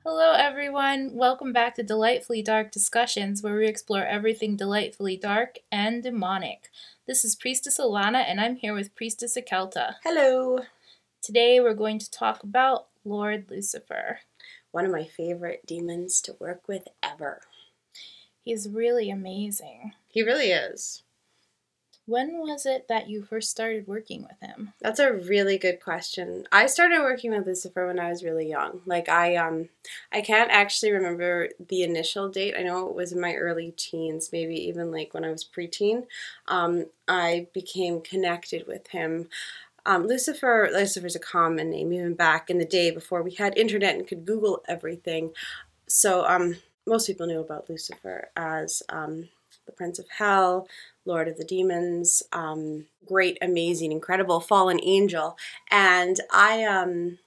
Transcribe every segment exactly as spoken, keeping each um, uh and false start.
Hello, everyone. Welcome back to Delightfully Dark Discussions, where we explore everything delightfully dark and demonic. This is Priestess Alana, and I'm here with Priestess Akelta. Hello. Today, we're going to talk about Lord Lucifer. One of my favorite demons to work with ever. He's really amazing. He really is. When was it that you first started working with him? That's a really good question. I started working with Lucifer when I was really young. Like I um I can't actually remember the initial date. I know it was in my early teens, maybe even like when I was preteen. Um, I became connected with him. Um, Lucifer, Lucifer's a common name even back in the day before we had internet and could Google everything. So um, most people knew about Lucifer as um, the Prince of Hell, Lord of the Demons, um, great, amazing, incredible fallen angel, and I um,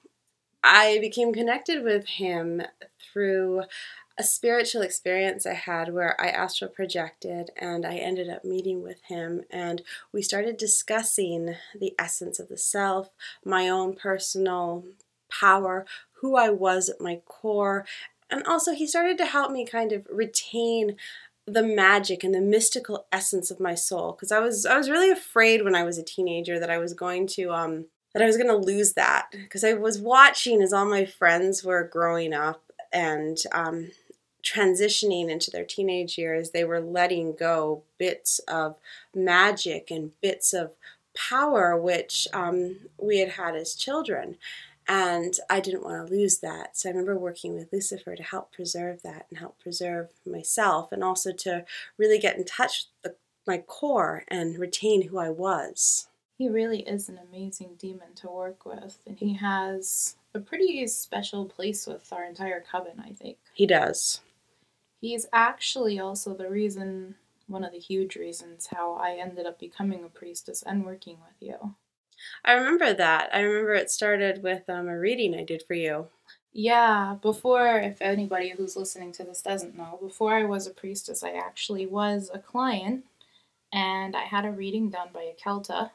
I became connected with him through a spiritual experience I had where I astral projected and I ended up meeting with him, and we started discussing the essence of the self, my own personal power, who I was at my core, and also he started to help me kind of retain the magic and the mystical essence of my soul, because I was I was really afraid when I was a teenager that I was going to um that I was going to lose that, because I was watching as all my friends were growing up and um transitioning into their teenage years. They were letting go bits of magic and bits of power which um, we had had as children. And I didn't want to lose that. So I remember working with Lucifer to help preserve that and help preserve myself, and also to really get in touch with the, my core and retain who I was. He really is an amazing demon to work with, and he has a pretty special place with our entire coven, I think. He does. He's actually also the reason, one of the huge reasons, how I ended up becoming a priestess and working with you. I remember that. I remember it started with um, a reading I did for you. Yeah, before, if anybody who's listening to this doesn't know, before I was a priestess, I actually was a client, and I had a reading done by Akelta.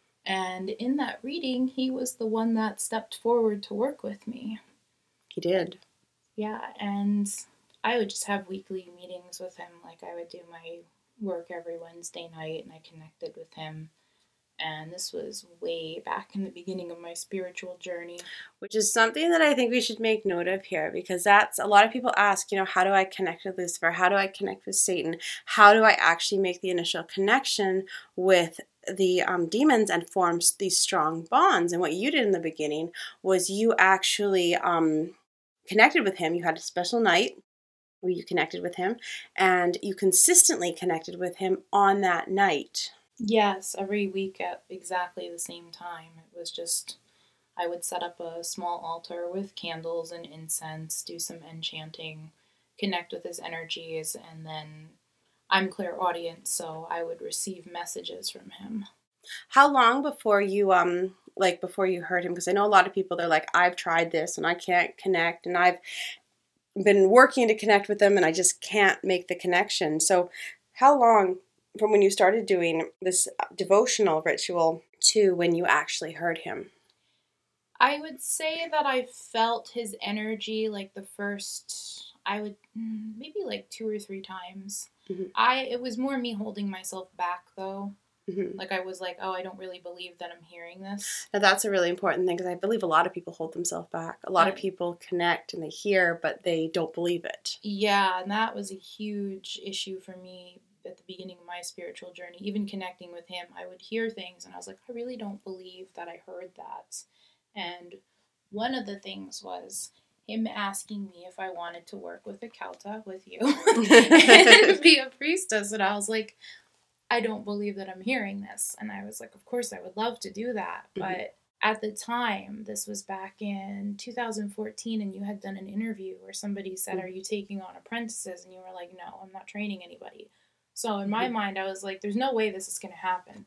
And in that reading, he was the one that stepped forward to work with me. He did. Yeah, and I would just have weekly meetings with him. Like, I would do my work every Wednesday night, and I connected with him. And this was way back in the beginning of my spiritual journey. Which is something that I think we should make note of here, because that's a lot of people ask, you know, how do I connect with Lucifer? How do I connect with Satan? How do I actually make the initial connection with the um, demons and form these strong bonds? And what you did in the beginning was you actually um, connected with him. You had a special night where you connected with him, and you consistently connected with him on that night. Yes, every week at exactly the same time. It was just, I would set up a small altar with candles and incense, do some enchanting, connect with his energies, and then I'm clairaudient, so I would receive messages from him. How long before you um like before you heard him? Because I know a lot of people, they're like, I've tried this and I can't connect, and I've been working to connect with them and I just can't make the connection. So how long from when you started doing this devotional ritual to when you actually heard him? I would say that I felt his energy like the first, I would, maybe like two or three times. Mm-hmm. I, it was more me holding myself back though. Mm-hmm. Like I was like, oh, I don't really believe that I'm hearing this. Now that's a really important thing, because I believe a lot of people hold themselves back. A lot Uh, of people connect and they hear, but they don't believe it. Yeah, and that was a huge issue for me at the beginning of my spiritual journey. Even connecting with him, I would hear things and I was like, I really don't believe that I heard that. And one of the things was him asking me if I wanted to work with Akelta, with you, and be a priestess. And I was like, I don't believe that I'm hearing this. And I was like, of course, I would love to do that. Mm-hmm. But at the time, this was back in two thousand fourteen, and you had done an interview where somebody said, mm-hmm. Are you taking on apprentices? And you were like, no, I'm not training anybody. So in my mm-hmm. mind, I was like, there's no way this is going to happen.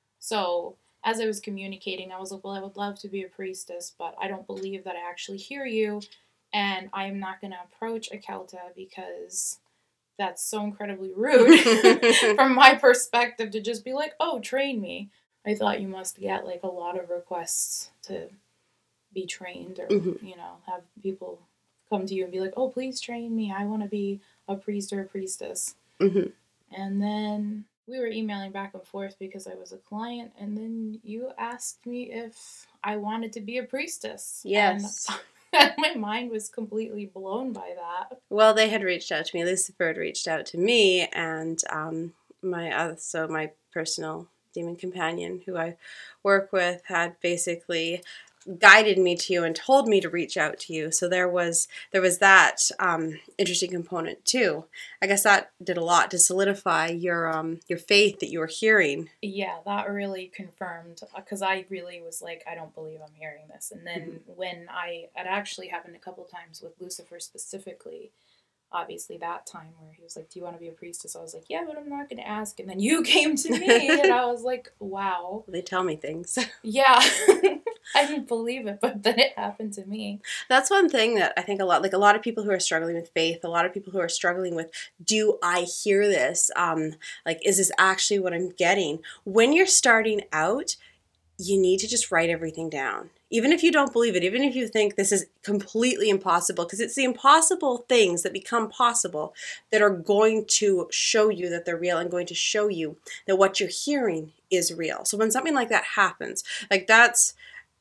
So as I was communicating, I was like, well, I would love to be a priestess, but I don't believe that I actually hear you. And I am not going to approach Akelta because that's so incredibly rude from my perspective to just be like, oh, train me. I thought you must get like a lot of requests to be trained or, mm-hmm. you know, have people come to you and be like, oh, please train me. I want to be a priest or a priestess. Mm-hmm. And then we were emailing back and forth because I was a client. And then you asked me if I wanted to be a priestess. Yes. And my mind was completely blown by that. Well, they had reached out to me. Lucifer had reached out to me, and um, my other, so my personal demon companion who I work with had basically guided me to you and told me to reach out to you. So there was there was that um, interesting component too. I guess that did a lot to solidify your um, your faith that you were hearing. Yeah, that really confirmed, because I really was like, I don't believe I'm hearing this. And then mm-hmm. when I, it actually happened a couple times with Lucifer specifically, obviously that time where he was like, do you want to be a priestess? I was like, yeah, but I'm not going to ask. And then you came to me and I was like, wow. They tell me things. Yeah. I didn't believe it, but then it happened to me. That's one thing that I think a lot, like a lot of people who are struggling with faith, a lot of people who are struggling with, do I hear this? Um, like, is this actually what I'm getting? When you're starting out, you need to just write everything down. Even if you don't believe it, even if you think this is completely impossible, because it's the impossible things that become possible that are going to show you that they're real and going to show you that what you're hearing is real. So when something like that happens, like that's,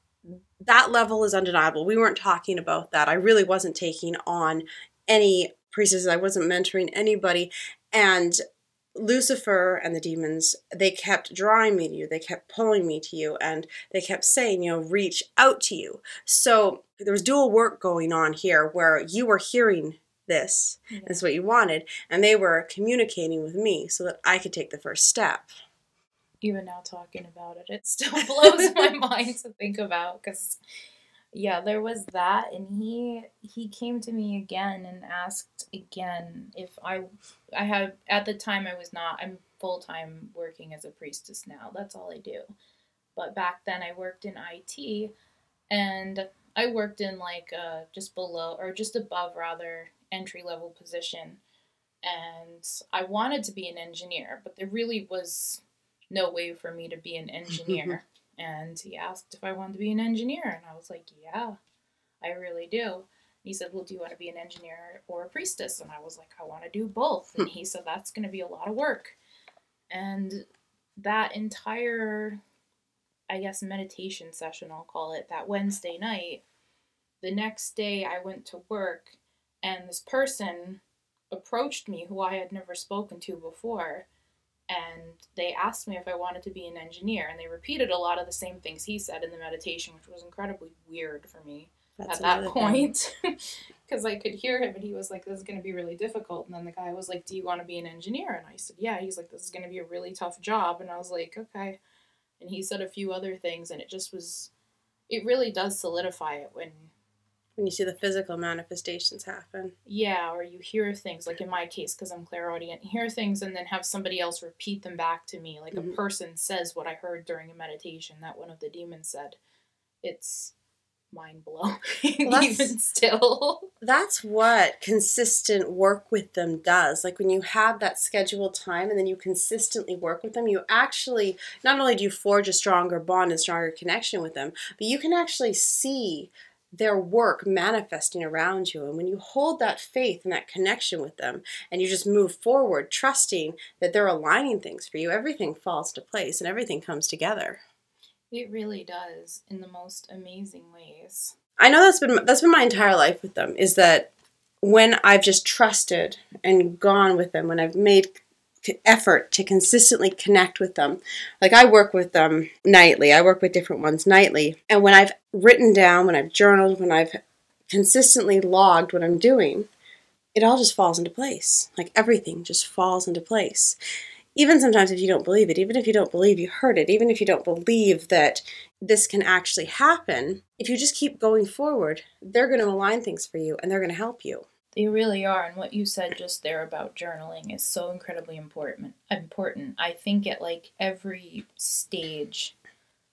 that level is undeniable. We weren't talking about that. I really wasn't taking on any priestesses. I wasn't mentoring anybody. And Lucifer and the demons, they kept drawing me to you. They kept pulling me to you. And they kept saying, you know, reach out to you. So there was dual work going on here where you were hearing this. Yeah. This is what you wanted. And they were communicating with me so that I could take the first step. Even now talking about it, it still blows my mind to think about, because yeah, there was that, and he he came to me again and asked again if I I had, at the time I was not, I'm full-time working as a priestess now, that's all I do, but back then I worked in I T, and I worked in like uh just below, or just above rather, entry-level position, and I wanted to be an engineer, but there really was no way for me to be an engineer. And he asked if I wanted to be an engineer. And I was like, yeah, I really do. And he said, well, do you want to be an engineer or a priestess? And I was like, I want to do both. And he said, that's going to be a lot of work. And that entire, I guess, meditation session, I'll call it, that Wednesday night, the next day I went to work, and this person approached me who I had never spoken to before. And they asked me if I wanted to be an engineer, and they repeated a lot of the same things he said in the meditation, which was incredibly weird for me That's at that point, because I could hear him, and he was like, this is going to be really difficult. And then the guy was like, do you want to be an engineer? And I said, yeah. He's like, this is going to be a really tough job. And I was like, okay. And he said a few other things, and it just was, it really does solidify it when When you see the physical manifestations happen. Yeah, or you hear things, like in my case, because I'm clairaudient, hear things and then have somebody else repeat them back to me. Like mm-hmm. a person says what I heard during a meditation that one of the demons said. It's mind-blowing, well, even still. That's what consistent work with them does. Like when you have that scheduled time and then you consistently work with them, you actually, not only do you forge a stronger bond and stronger connection with them, but you can actually see their work manifesting around you. And when you hold that faith and that connection with them and you just move forward, trusting that they're aligning things for you, everything falls into place and everything comes together. It really does, in the most amazing ways. I know that's been that's been my entire life with them, is that when I've just trusted and gone with them, when I've made effort to consistently connect with them. Like I work with them nightly. I work with different ones nightly. And when I've written down, when I've journaled, when I've consistently logged what I'm doing, it all just falls into place. Like everything just falls into place. Even sometimes if you don't believe it, even if you don't believe you heard it, even if you don't believe that this can actually happen, if you just keep going forward, they're going to align things for you and they're going to help you. They really are, and what you said just there about journaling is so incredibly important. Important. I think at like every stage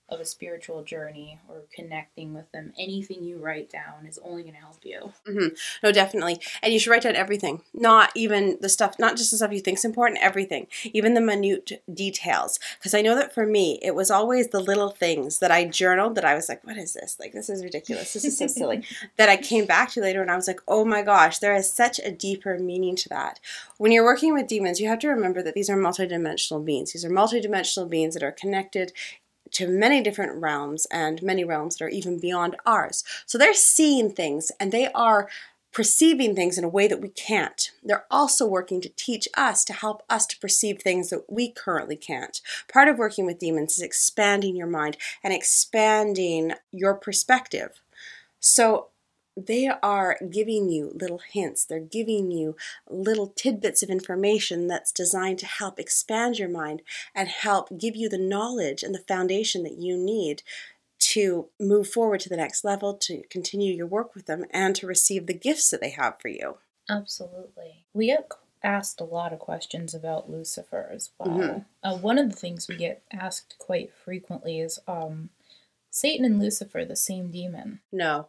of a spiritual journey or connecting with them, anything you write down is only going to help you. Mm-hmm. No, definitely. And you should write down everything, not even the stuff, not just the stuff you think is important, everything, even the minute details. Because I know that for me, it was always the little things that I journaled that I was like, what is this? Like, this is ridiculous. This is so silly. That I came back to later and I was like, oh my gosh, there is such a deeper meaning to that. When you're working with demons, you have to remember that these are multidimensional beings. These are multidimensional beings that are connected to many different realms, and many realms that are even beyond ours. So they're seeing things and they are perceiving things in a way that we can't. They're also working to teach us, to help us to perceive things that we currently can't. Part of working with demons is expanding your mind and expanding your perspective. So they are giving you little hints. They're giving you little tidbits of information that's designed to help expand your mind and help give you the knowledge and the foundation that you need to move forward to the next level, to continue your work with them, and to receive the gifts that they have for you. Absolutely. We get asked a lot of questions about Lucifer as well. Mm-hmm. Uh, one of the things we get asked quite frequently is, um, Satan and Lucifer the same demon? No.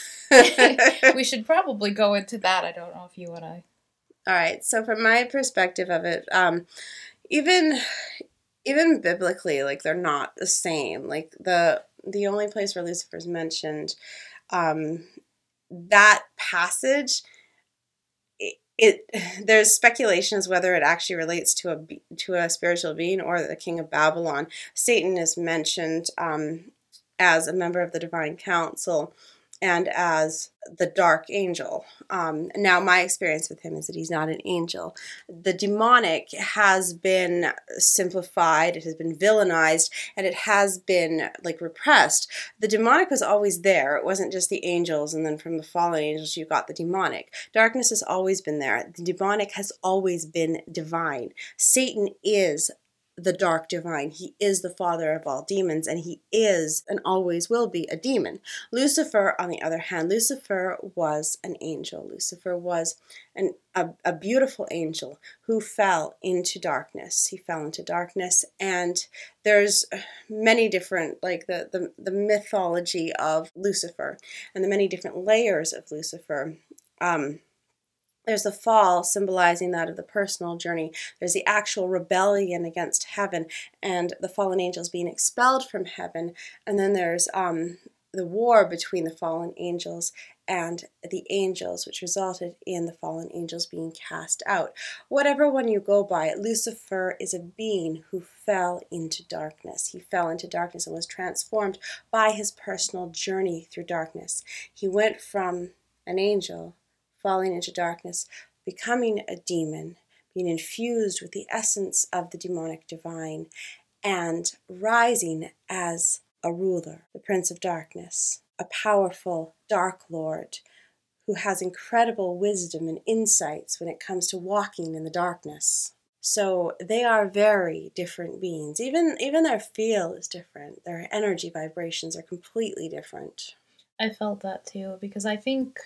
We should probably go into that. I don't know if you want to. All right. So from my perspective of it, um, even even biblically, like they're not the same. Like the the only place where Lucifer is mentioned, um, that passage, it, it there's speculations whether it actually relates to a to a spiritual being or the king of Babylon. Satan is mentioned um, as a member of the divine council and as the dark angel. Um, now, my experience with him is that he's not an angel. The demonic has been simplified, it has been villainized, and it has been like repressed. The demonic was always there. It wasn't just the angels, and then from the fallen angels, you got the demonic. Darkness has always been there. The demonic has always been divine. Satan is the dark divine. He is the father of all demons, and he is and always will be a demon. Lucifer, on the other hand, Lucifer was an angel. Lucifer was an, a, a beautiful angel who fell into darkness. He fell into darkness, and there's many different, like the, the, the mythology of Lucifer and the many different layers of Lucifer. Um, There's the fall, symbolizing that of the personal journey. There's the actual rebellion against heaven and the fallen angels being expelled from heaven. And then there's um, the war between the fallen angels and the angels, which resulted in the fallen angels being cast out. Whatever one you go by, Lucifer is a being who fell into darkness. He fell into darkness and was transformed by his personal journey through darkness. He went from an angel falling into darkness, becoming a demon, being infused with the essence of the demonic divine, and rising as a ruler, the Prince of Darkness, a powerful Dark Lord who has incredible wisdom and insights when it comes to walking in the darkness. So they are very different beings. Even, even their feel is different. Their energy vibrations are completely different. I felt that too, because I think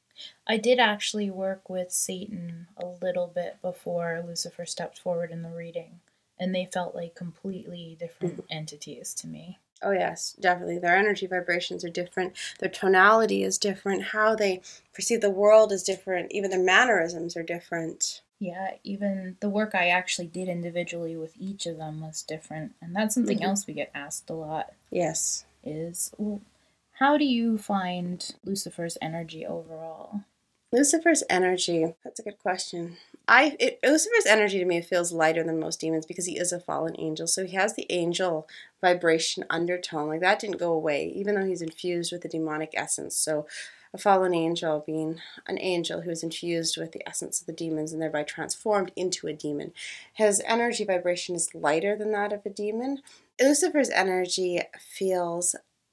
I did actually work with Satan a little bit before Lucifer stepped forward in the reading, and they felt like completely different mm-hmm. entities to me. Oh yes, definitely. Their energy vibrations are different. Their tonality is different. How they perceive the world is different. Even their mannerisms are different. Yeah, even the work I actually did individually with each of them was different. And that's something mm-hmm. else we get asked a lot. Yes. Is, well, how do you find Lucifer's energy overall? Lucifer's energy, that's a good question. I it, Lucifer's energy to me feels lighter than most demons because he is a fallen angel. So he has the angel vibration undertone. Like that didn't go away, even though he's infused with the demonic essence. So a fallen angel being an angel who is infused with the essence of the demons and thereby transformed into a demon. His energy vibration is lighter than that of a demon. Lucifer's energy feels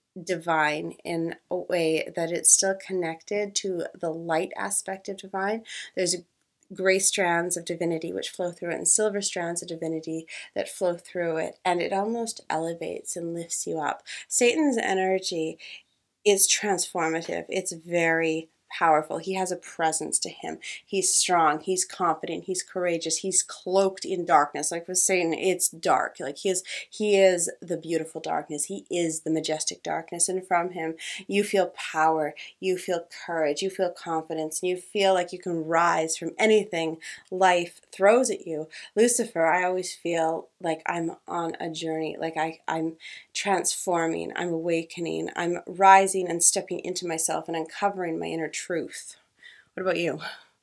divine in a way that it's still connected to the light aspect of divine. There's gray strands of divinity which flow through it and silver strands of divinity that flow through it, and it almost elevates and lifts you up. Satan's energy is transformative. It's very powerful. He has a presence to him. He's strong. He's confident. He's courageous. He's cloaked in darkness. Like with Satan, it's dark. Like he is, he is the beautiful darkness. He is the majestic darkness. And from him, you feel power. You feel courage. You feel confidence. And you feel like you can rise from anything life throws at you. Lucifer, I always feel like I'm on a journey. Like I, I'm transforming. I'm awakening. I'm rising and stepping into myself and uncovering my inner truth. What about you?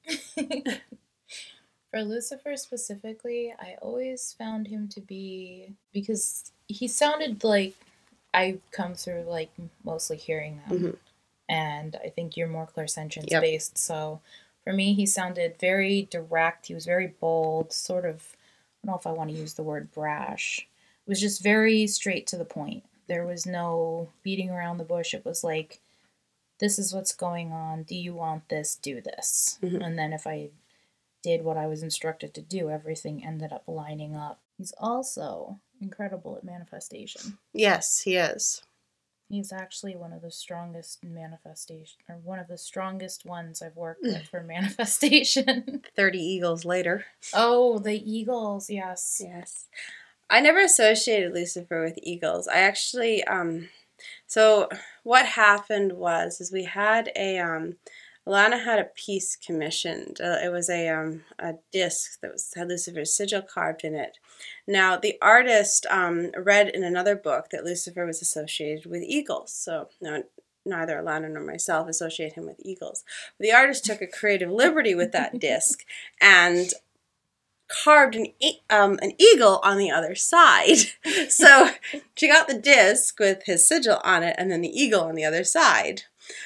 For Lucifer specifically, I always found him to be, because he sounded like I come through like mostly hearing them. Mm-hmm. And I think you're more clairsentience yep. based. So for me, he sounded very direct. He was very bold, sort of, I don't know if I want to use the word brash. It was just very straight to the point. There was no beating around the bush. It was like, this is what's going on. Do you want this? Do this. Mm-hmm. And then if I did what I was instructed to do, everything ended up lining up. He's also incredible at manifestation. Yes, he is. He's actually one of the strongest manifestation, or one of the strongest ones I've worked with for manifestation. thirty eagles later. Oh, the eagles, yes. Yes. I never associated Lucifer with eagles. I actually, um, so what happened was, is we had a, um, Alana had a piece commissioned. Uh, it was a um, a disc that was had Lucifer's sigil carved in it. Now, the artist um, read in another book that Lucifer was associated with eagles. So, no, neither Alana nor myself associate him with eagles. But the artist took a creative liberty with that disc and carved an e- um, an eagle on the other side. So she got the disc with his sigil on it and then the eagle on the other side.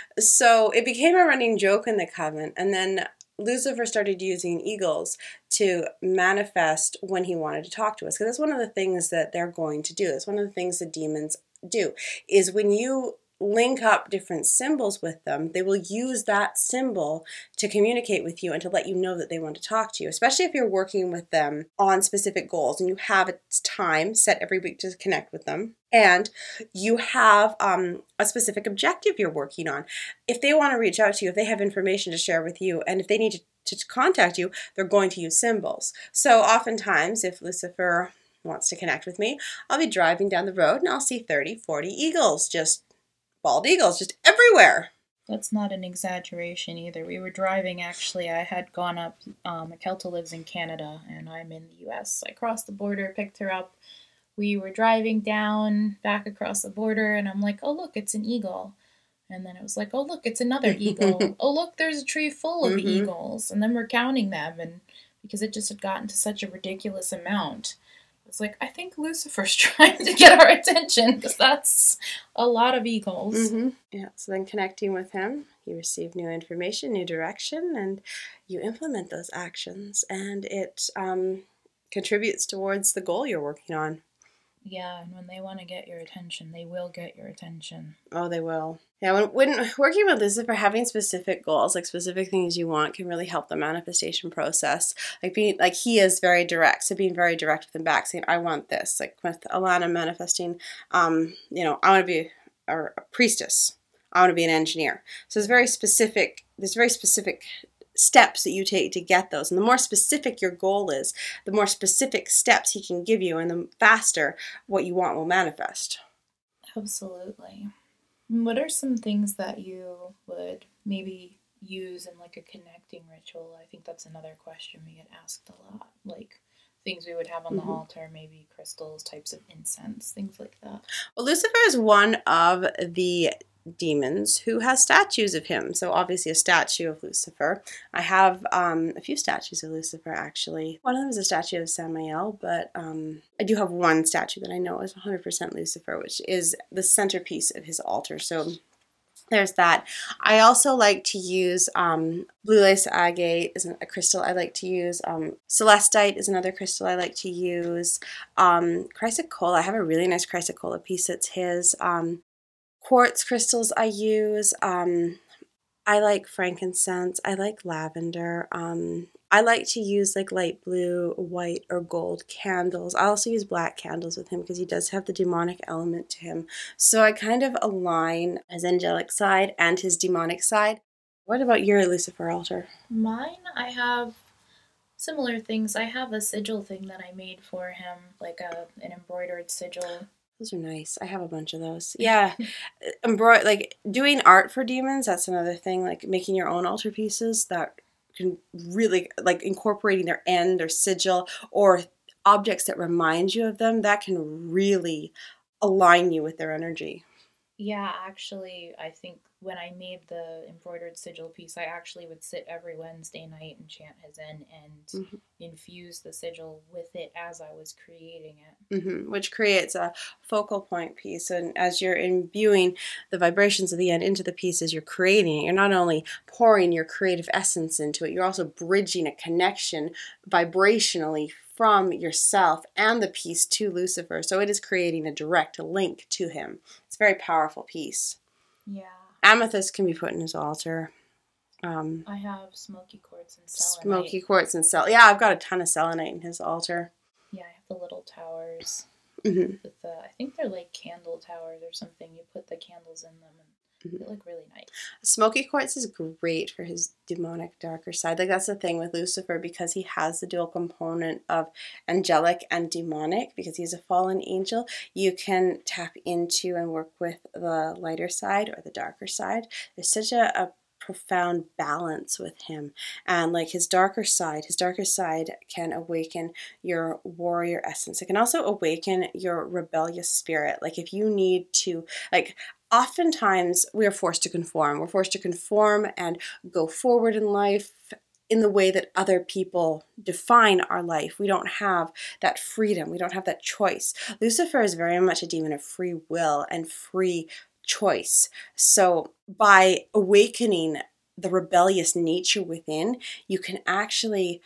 So it became a running joke in the coven, and then Lucifer started using eagles to manifest when he wanted to talk to us, because that's one of the things that they're going to do. That's one of the things the demons do, is when you link up different symbols with them, they will use that symbol to communicate with you and to let you know that they want to talk to you, especially if you're working with them on specific goals and you have a time set every week to connect with them and you have um, a specific objective you're working on. If they want to reach out to you, if they have information to share with you, and if they need to, to contact you, they're going to use symbols. So oftentimes, if Lucifer wants to connect with me, I'll be driving down the road and I'll see thirty, forty eagles, just bald eagles, just everywhere. That's not an exaggeration either. We were driving, actually. I had gone up, um, Kelta lives in Canada, and I'm in the U S. I crossed the border, picked her up. We were driving down, back across the border, and I'm like, oh, look, it's an eagle. And then it was like, oh, look, it's another eagle. Oh, look, there's a tree full of mm-hmm. eagles. And then we're counting them, and because it just had gotten to such a ridiculous amount, it's like, I think Lucifer's trying to get our attention, because that's a lot of eagles. Mm-hmm. Yeah, so then connecting with him, you receive new information, new direction, and you implement those actions, and it um, contributes towards the goal you're working on. Yeah, and when they want to get your attention, they will get your attention. Oh, they will. Yeah, when, when working with Lucifer, having specific goals, like specific things you want, can really help the manifestation process. Like being, like he is very direct, so being very direct with him back, saying, "I want this." Like with Alana manifesting, um, you know, I want to be a, a priestess. I want to be an engineer. So it's very specific. There's very specific steps that you take to get those, and the more specific your goal is, the more specific steps he can give you, and the faster what you want will manifest. Absolutely. What are some things that you would maybe use in like a connecting ritual? I think that's another question we get asked a lot, like things we would have on the mm-hmm. altar, maybe crystals, types of incense, things like that. Well, Lucifer is one of the demons who has statues of him. So obviously a statue of Lucifer. I have um, a few statues of Lucifer, actually. One of them is a statue of Samael, but um, I do have one statue that I know is one hundred percent Lucifer, which is the centerpiece of his altar. So there's that. I also like to use um, blue lace agate is a crystal I like to use. Um, celestite is another crystal I like to use. Um, chrysocolla, I have a really nice chrysocolla piece that's his. Um, Quartz crystals I use. Um, I like frankincense. I like lavender. Um, I like to use like light blue, white, or gold candles. I also use black candles with him because he does have the demonic element to him. So I kind of align his angelic side and his demonic side. What about your Lucifer altar? Mine, I have similar things. I have a sigil thing that I made for him, like a an embroidered sigil. Those are nice. I have a bunch of those. Yeah. Embroid like doing art for demons, that's another thing. Like making your own altar pieces that can really like incorporating their end or sigil or objects that remind you of them, that can really align you with their energy. Yeah, actually, I think when I made the embroidered sigil piece, I actually would sit every Wednesday night and chant his N and Mhm. infuse the sigil with it as I was creating it. Mm-hmm. Which creates a focal point piece. And as you're imbuing the vibrations of the end into the pieces you're creating, you're not only pouring your creative essence into it, you're also bridging a connection vibrationally from yourself and the piece to Lucifer. So it is creating a direct link to him. It's a very powerful piece. Yeah. Amethyst can be put in his altar. Um, I have smoky quartz and selenite. Smoky quartz and sel. Yeah, I've got a ton of selenite in his altar. Yeah, I have the little towers. Mm-hmm. With the, I think they're like candle towers or something. You put the candles in them and mm-hmm. they look really nice. Smoky quartz is great for his demonic darker side. Like that's the thing with Lucifer, because he has the dual component of angelic and demonic, because he's a fallen angel. You can tap into and work with the lighter side or the darker side. There's such a, a profound balance with him, and like his darker side his darker side can awaken your warrior essence. It can also awaken your rebellious spirit. Like if you need to, like oftentimes we are forced to conform we're forced to conform and go forward in life in the way that other people define our life. We don't have that freedom, we don't have that choice. Lucifer is very much a demon of free will and free choice. So by awakening the rebellious nature within, you can actually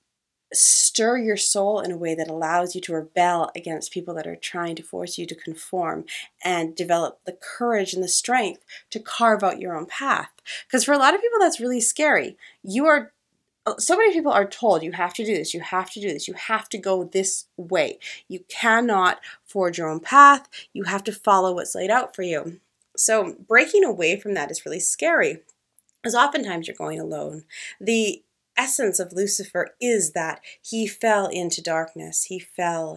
stir your soul in a way that allows you to rebel against people that are trying to force you to conform, and develop the courage and the strength to carve out your own path. Because for a lot of people, that's really scary. You are So many people are told, you have to do this, you have to do this, you have to go this way. You cannot forge your own path. You have to follow what's laid out for you. So breaking away from that is really scary, because oftentimes you're going alone. The essence of Lucifer is that he fell into darkness. He fell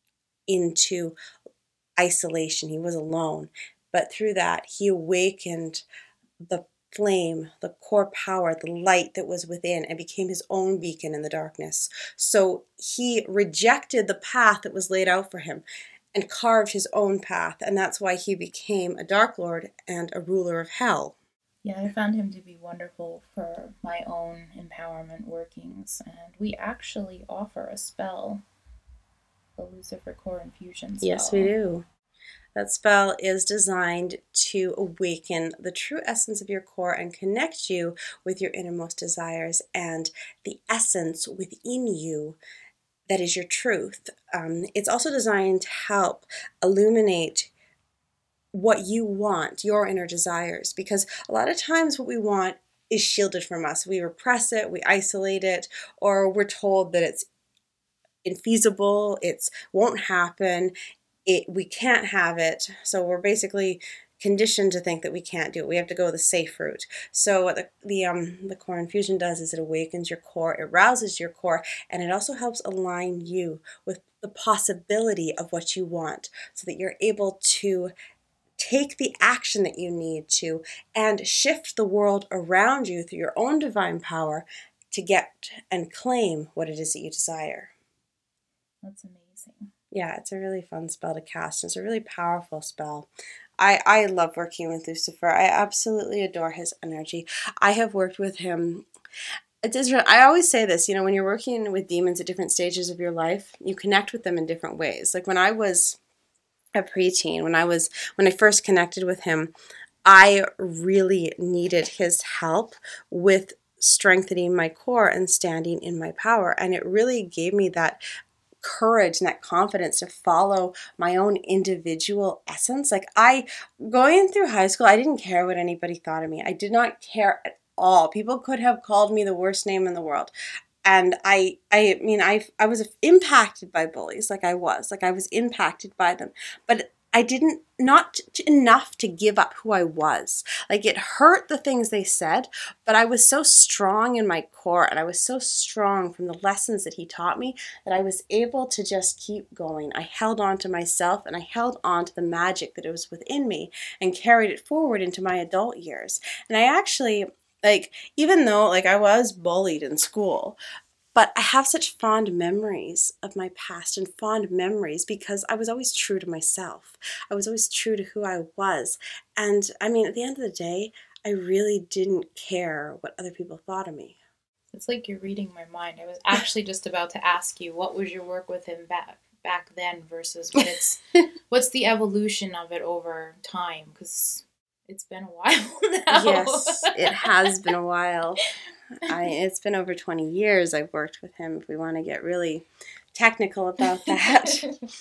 into isolation. He was alone. But through that, he awakened the flame, the core power, the light that was within, and became his own beacon in the darkness. So he rejected the path that was laid out for him and carved his own path. And that's why he became a Dark Lord and a ruler of hell. Yeah, I found him to be wonderful for my own empowerment workings. And we actually offer a spell, the Lucifer Core Infusion spell. Yes, we do. That spell is designed to awaken the true essence of your core and connect you with your innermost desires and the essence within you that is your truth. Um, it's also designed to help illuminate what you want, your inner desires, because a lot of times what we want is shielded from us. We repress it, we isolate it, or we're told that it's infeasible, it won't happen, it we can't have it. So we're basically conditioned to think that we can't do it. We have to go the safe route. So what the the um the core infusion does is it awakens your core, it rouses your core, and it also helps align you with the possibility of what you want, so that you're able to take the action that you need to and shift the world around you through your own divine power to get and claim what it is that you desire. That's amazing. Yeah, it's a really fun spell to cast. It's a really powerful spell. I, I love working with Lucifer. I absolutely adore his energy. I have worked with him. It is, I always say this, you know, when you're working with demons at different stages of your life, you connect with them in different ways. Like when I was a preteen, when I was when I first connected with him, I really needed his help with strengthening my core and standing in my power. And it really gave me that courage and that confidence to follow my own individual essence. Like I, going through high school, I didn't care what anybody thought of me. I did not care at all. People could have called me the worst name in the world. And I, I mean, I, I was impacted by bullies, like I was, like I was impacted by them. But I didn't, not enough to give up who I was. Like, it hurt the things they said, but I was so strong in my core, and I was so strong from the lessons that he taught me that I was able to just keep going. I held on to myself, and I held on to the magic that was within me and carried it forward into my adult years. And I actually, like, even though, like, I was bullied in school, but I have such fond memories of my past and fond memories because I was always true to myself. I was always true to who I was. And I mean, at the end of the day, I really didn't care what other people thought of me. It's like you're reading my mind. I was actually just about to ask you, what was your work with him back back then versus what it's what's the evolution of it over time? Because it's been a while now. Yes, it has been a while. I, it's been over twenty years I've worked with him, if we want to get really technical about that.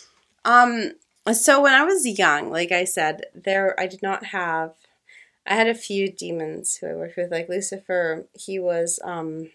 um, so when I was young, like I said, there I did not have, I had a few demons who I worked with, like Lucifer. He was, um,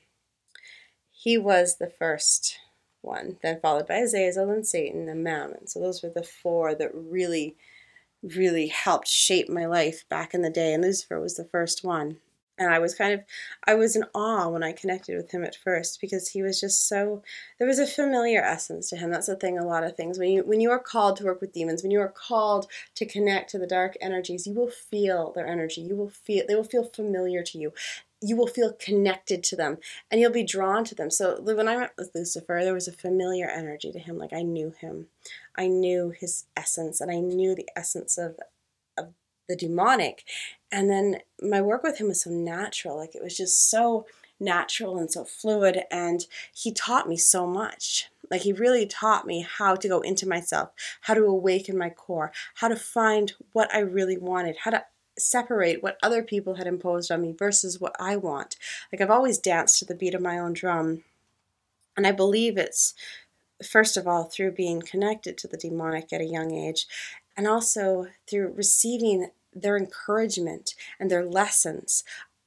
he was the first one, then followed by Azazel and Satan and Mammon. So those were the four that really, really helped shape my life back in the day, and Lucifer was the first one. And I was kind of, I was in awe when I connected with him at first because he was just so, there was a familiar essence to him. That's the thing, a lot of things. When you when you are called to work with demons, when you are called to connect to the dark energies, you will feel their energy. You will feel, they will feel familiar to you. You will feel connected to them and you'll be drawn to them. So when I met with Lucifer, there was a familiar energy to him. Like I knew him. I knew his essence and I knew the essence of of the demonic. And then my work with him was so natural. Like it was just so natural and so fluid. And he taught me so much. Like he really taught me how to go into myself, how to awaken my core, how to find what I really wanted, how to separate what other people had imposed on me versus what I want. Like I've always danced to the beat of my own drum. And I believe it's, first of all, through being connected to the demonic at a young age, and also through receiving their encouragement and their lessons.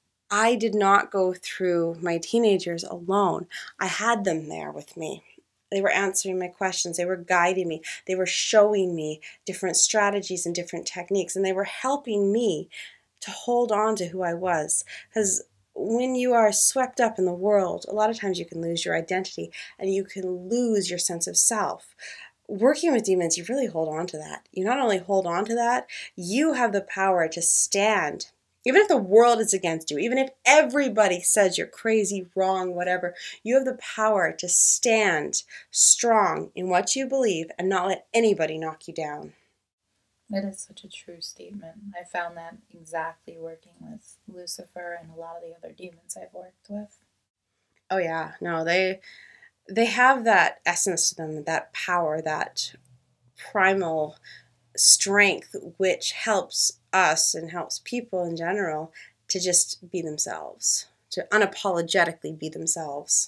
I did not go through my teenage years alone. I had them there with me. They were answering my questions. They were guiding me. They were showing me different strategies and different techniques, and they were helping me to hold on to who I was. Because when you are swept up in the world, a lot of times you can lose your identity and you can lose your sense of self. Working with demons, you really hold on to that. You not only hold on to that, you have the power to stand. Even if the world is against you, even if everybody says you're crazy, wrong, whatever, you have the power to stand strong in what you believe and not let anybody knock you down. That is such a true statement. I found that exactly working with Lucifer and a lot of the other demons I've worked with. Oh yeah, no, they... They have that essence to them, that power, that primal strength, which helps us and helps people in general to just be themselves, to unapologetically be themselves.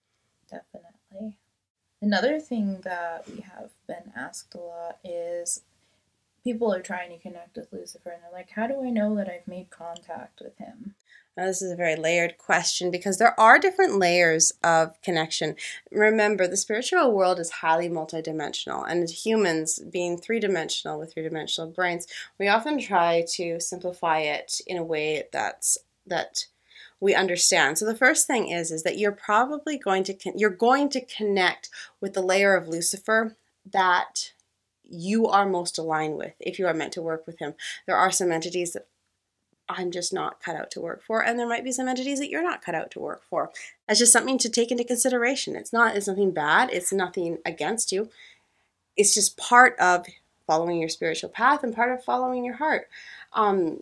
Definitely. Another thing that we have been asked a lot is people are trying to connect with Lucifer and they're like, how do I know that I've made contact with him? Now, this is a very layered question because there are different layers of connection. Remember, the spiritual world is highly multidimensional, and as humans, being three-dimensional with three-dimensional brains, we often try to simplify it in a way that's that we understand. So the first thing is is that you're probably going to con- you're going to connect with the layer of Lucifer that you are most aligned with if you are meant to work with him. There are some entities that I'm just not cut out to work for, and there might be some entities that you're not cut out to work for. That's just something to take into consideration. It's not, it's nothing bad. It's nothing against you. It's just part of following your spiritual path and part of following your heart. Um,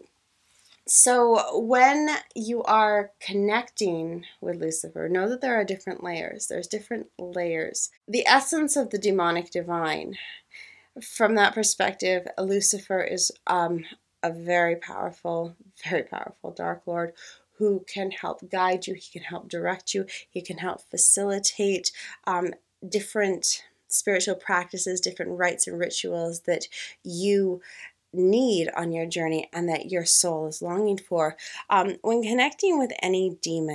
so when you are connecting with Lucifer, know that there are different layers. There's different layers. The essence of the demonic divine, from that perspective, Lucifer is um, a very powerful, very powerful Dark Lord who can help guide you. He can help direct you. He can help facilitate um, different spiritual practices, different rites and rituals that you need on your journey and that your soul is longing for. Um, when connecting with any demon,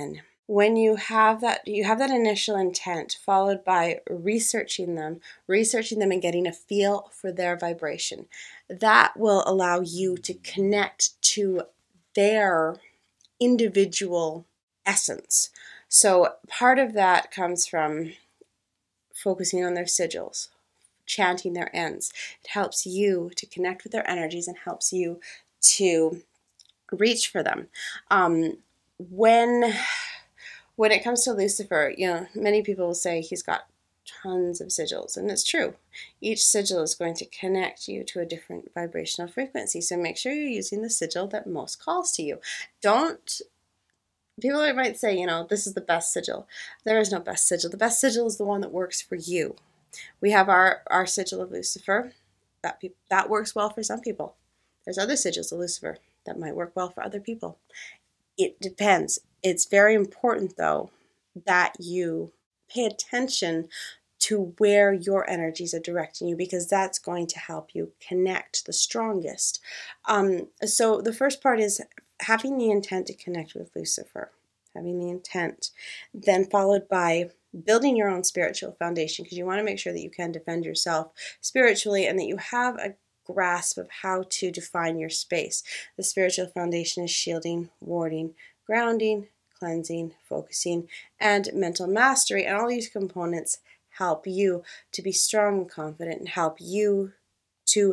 when you have that, you have that initial intent followed by researching them, researching them and getting a feel for their vibration. That will allow you to connect to their individual essence. So part of that comes from focusing on their sigils, chanting their ends. It helps you to connect with their energies and helps you to reach for them. Um, when when it comes to Lucifer, you know, many people will say he's got tons of sigils, and it's true. Each sigil is going to connect you to a different vibrational frequency. So make sure you're using the sigil that most calls to you. Don't People might say, you know, this is the best sigil. There is no best sigil. The best sigil is the one that works for you. We have our, our sigil of Lucifer. That, pe- that works well for some people. There's other sigils of Lucifer that might work well for other people. It depends. It's very important, though, that you pay attention to where your energies are directing you, because that's going to help you connect the strongest. Um, so the first part is having the intent to connect with Lucifer, having the intent, then followed by building your own spiritual foundation, because you want to make sure that you can defend yourself spiritually and that you have a grasp of how to define your space. The spiritual foundation is shielding, warding, grounding, cleansing, focusing, and mental mastery. And all these components help you to be strong and confident and help you to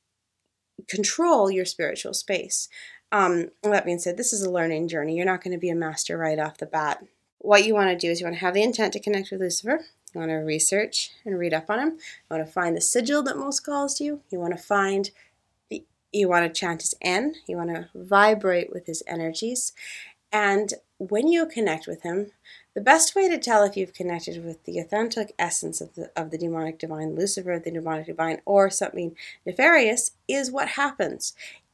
control your spiritual space. Um, that being said, this is a learning journey. You're not going to be a master right off the bat. What you want to do is you want to have the intent to connect with Lucifer. You want to research and read up on him. You want to find the sigil that most calls to you. You want to find, the, you want to chant his N. You want to vibrate with his energies. And when you connect with him, the best way to tell if you've connected with the authentic essence of the of the demonic divine, Lucifer, the demonic divine, or something nefarious, is what happens.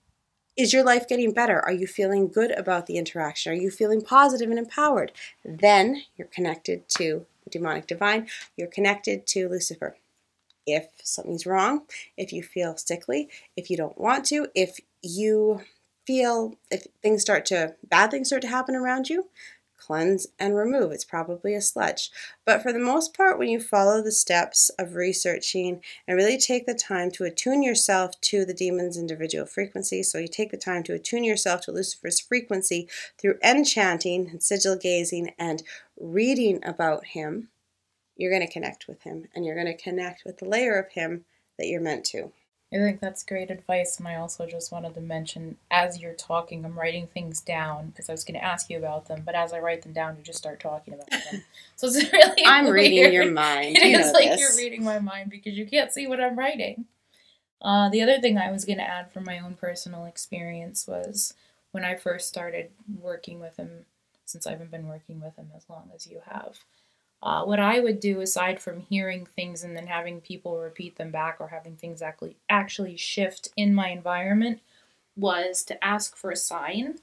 Is your life getting better? Are you feeling good about the interaction? Are you feeling positive and empowered? Then you're connected to the demonic divine. You're connected to Lucifer. If something's wrong, if you feel sickly, if you don't want to, if you feel, if things start to, bad things start to happen around you, cleanse and remove. It's probably a sludge. But for the most part, when you follow the steps of researching and really take the time to attune yourself to the demon's individual frequency, so you take the time to attune yourself to Lucifer's frequency through enchanting and sigil gazing and reading about him, you're going to connect with him, and you're going to connect with the layer of him that you're meant to. I think that's great advice, and I also just wanted to mention, as you're talking, I'm writing things down, because I was going to ask you about them, but as I write them down, you just start talking about them. So it's really I'm weird. reading your mind. It you is know like this. You're reading my mind, because you can't see what I'm writing. Uh, the other thing I was going to add from my own personal experience was when I first started working with him, since I haven't been working with him as long as you have. Uh, what I would do, aside from hearing things and then having people repeat them back or having things actually actually shift in my environment, was to ask for a sign.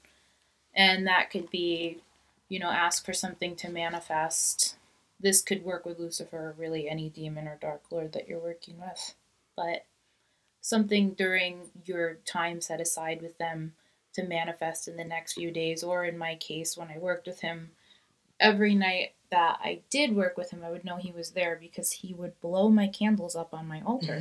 And that could be, you know, ask for something to manifest. This could work with Lucifer, or really any demon or dark lord that you're working with. But something during your time set aside with them to manifest in the next few days, or in my case, when I worked with him, every night that I did work with him, I would know he was there because he would blow my candles up on my altar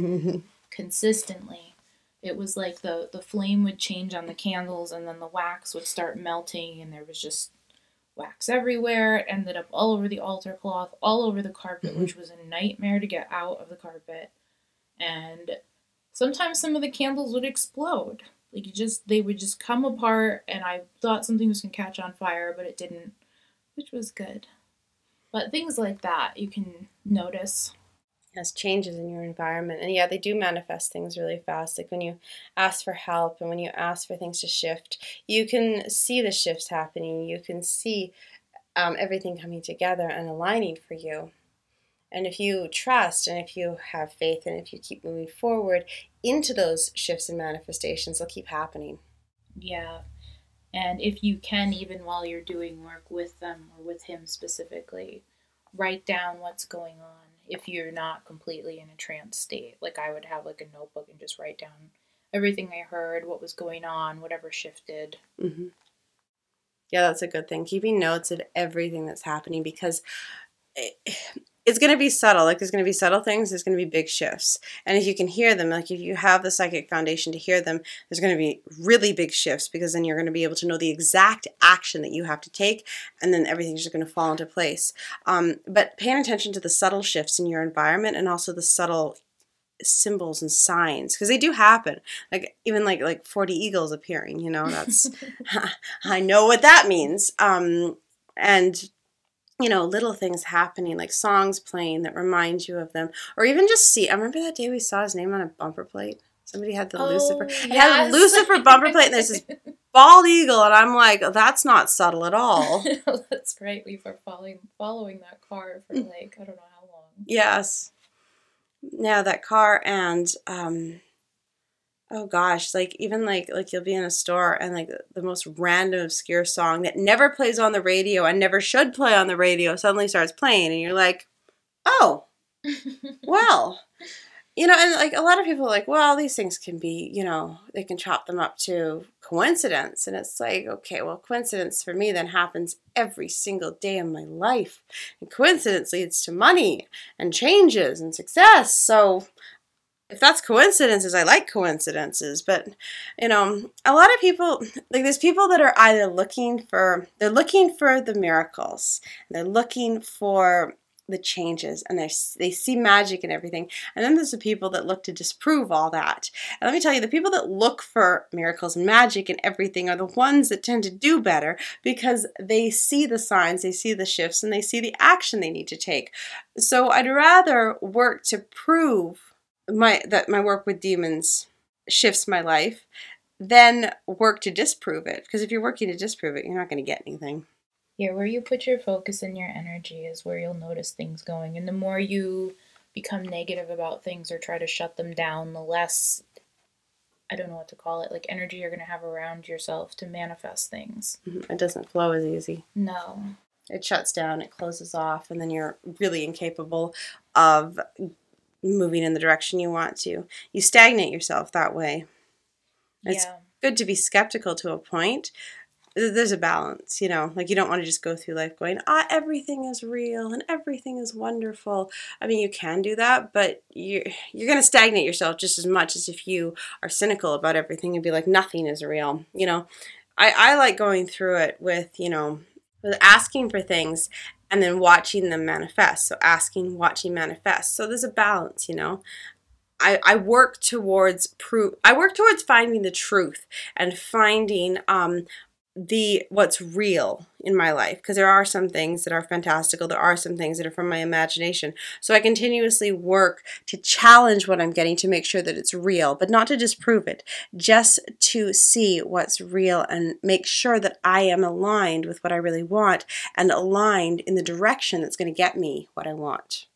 consistently. It was like the, the flame would change on the candles, and then the wax would start melting, and there was just wax everywhere. It ended up all over the altar cloth, all over the carpet, which was a nightmare to get out of the carpet. And sometimes some of the candles would explode. Like, you just, they would just come apart, and I thought something was going to catch on fire, but it didn't, which was good. But things like that you can notice. As changes in your environment. And yeah, they do manifest things really fast. Like when you ask for help and when you ask for things to shift, you can see the shifts happening. You can see um, everything coming together and aligning for you. And if you trust and if you have faith and if you keep moving forward into those shifts and manifestations, they'll keep happening. Yeah. And if you can, even while you're doing work with them or with him specifically, write down what's going on if you're not completely in a trance state. Like, I would have like a notebook and just write down everything I heard, what was going on, whatever shifted. Mm-hmm. Yeah, that's a good thing. Keeping notes of everything that's happening, because it, it's going to be subtle. Like, there's going to be subtle things, there's going to be big shifts. And if you can hear them, like if you have the psychic foundation to hear them, there's going to be really big shifts, because then you're going to be able to know the exact action that you have to take, and then everything's just going to fall into place. Um, but paying attention to the subtle shifts in your environment, and also the subtle symbols and signs, because they do happen, like even like like forty eagles appearing, you know, that's I know what that means. Um and you know, little things happening, like songs playing that remind you of them, or even just see, I remember that day we saw his name on a bumper plate. Somebody had the Oh, Lucifer it yes. had a Lucifer bumper plate, and there's this bald eagle, and I'm like, oh, that's not subtle at all. That's right. We were following following that car for like, I don't know how long. Yes. Yeah, that car. And um oh gosh, like even like like you'll be in a store, and like the most random obscure song that never plays on the radio and never should play on the radio suddenly starts playing, and you're like, oh, well, you know. And like a lot of people are like, well, these things can be, you know, they can chop them up to coincidence. And it's like, okay, well, coincidence for me then happens every single day of my life, and coincidence leads to money and changes and success. So if that's coincidences, I like coincidences. But, you know, a lot of people, like there's people that are either looking for, they're looking for the miracles, they're looking for the changes, and they they see magic and everything. And then there's the people that look to disprove all that. And let me tell you, the people that look for miracles and magic and everything are the ones that tend to do better, because they see the signs, they see the shifts, and they see the action they need to take. So I'd rather work to prove my that my work with demons shifts my life than work to disprove it. Because if you're working to disprove it, you're not going to get anything. Yeah, where you put your focus and your energy is where you'll notice things going. And the more you become negative about things or try to shut them down, the less, I don't know what to call it, like energy you're going to have around yourself to manifest things. Mm-hmm. It doesn't flow as easy. No. It shuts down, it closes off, and then you're really incapable of moving in the direction you want to. You stagnate yourself that way. It's Yeah. good to be skeptical to a point. There's a balance, you know, like you don't want to just go through life going, ah, everything is real and everything is wonderful. I mean, you can do that, but you're, you're going to stagnate yourself just as much as if you are cynical about everything and be like, nothing is real. You know, I, I like going through it with, you know, with asking for things and then watching them manifest. So asking, watching, manifest. So there's a balance, you know. I, I work towards proof. I work towards finding the truth and finding um, the what's real in my life, because there are some things that are fantastical. There are some things that are from my imagination. So I continuously work to challenge what I'm getting to make sure that it's real, but not to disprove it, just to see what's real and make sure that I am aligned with what I really want and aligned in the direction that's going to get me what I want.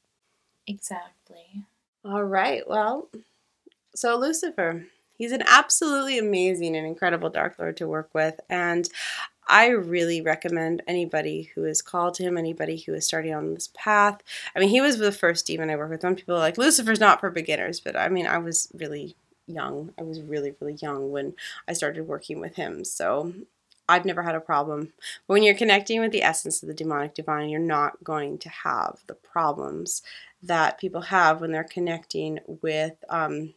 Exactly. All right. Well, so Lucifer, he's an absolutely amazing and incredible Dark Lord to work with. And I really recommend anybody who is called to him, anybody who is starting on this path. I mean, he was the first demon I worked with. Some people are like, Lucifer's not for beginners. But I mean, I was really young. I was really, really young when I started working with him. So I've never had a problem. But when you're connecting with the essence of the demonic divine, you're not going to have the problems that people have when they're connecting with um,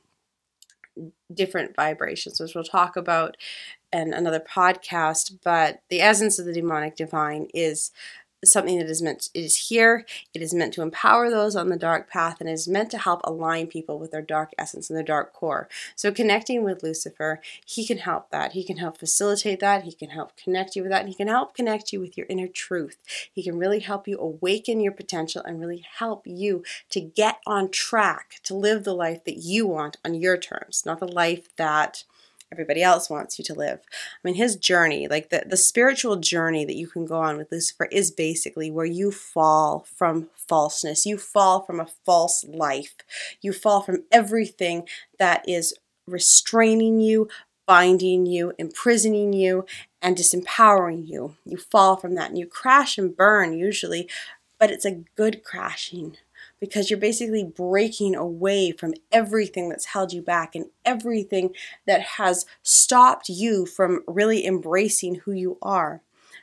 different vibrations, which we'll talk about in another podcast. But the essence of the demonic divine is something that is meant, it is here, it is meant to empower those on the dark path, and it is meant to help align people with their dark essence and their dark core. So connecting with Lucifer, he can help that. He can help facilitate that. He can help connect you with that. And he can help connect you with your inner truth. He can really help you awaken your potential and really help you to get on track to live the life that you want on your terms, not the life that everybody else wants you to live. I mean, his journey, like the, the spiritual journey that you can go on with Lucifer, is basically where you fall from falseness. You fall from a false life. You fall from everything that is restraining you, binding you, imprisoning you, and disempowering you. You fall from that and you crash and burn usually, but it's a good crashing, because you're basically breaking away from everything that's held you back and everything that has stopped you from really embracing who you are.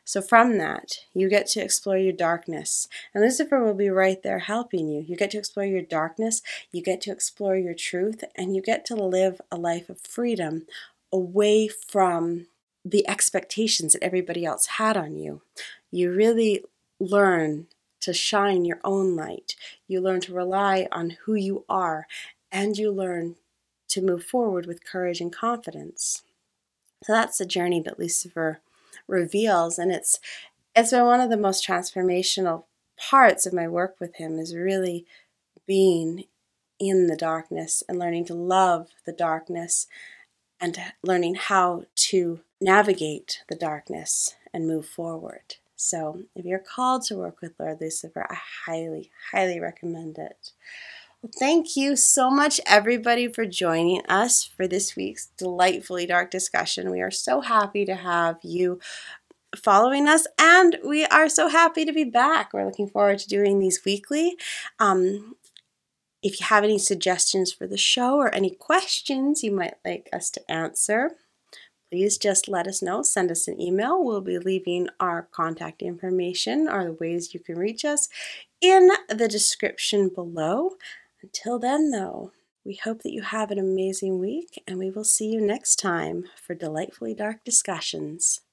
So from that, you get to explore your darkness. And Lucifer will be right there helping you. You get to explore your darkness, you get to explore your truth, and you get to live a life of freedom away from the expectations that everybody else had on you. You really learn to shine your own light. You learn to rely on who you are, and you learn to move forward with courage and confidence. So that's the journey that Lucifer reveals, and it's it's been one of the most transformational parts of my work with him, is really being in the darkness and learning to love the darkness and learning how to navigate the darkness and move forward. So if you're called to work with Lord Lucifer, I highly, highly recommend it. Well, thank you so much, everybody, for joining us for this week's Delightfully Dark discussion. We are so happy to have you following us, and we are so happy to be back. We're looking forward to doing these weekly. Um, if you have any suggestions for the show or any questions you might like us to answer, please just let us know. Send us an email. We'll be leaving our contact information or the ways you can reach us in the description below. Until then, though, we hope that you have an amazing week, and we will see you next time for Delightfully Dark Discussions.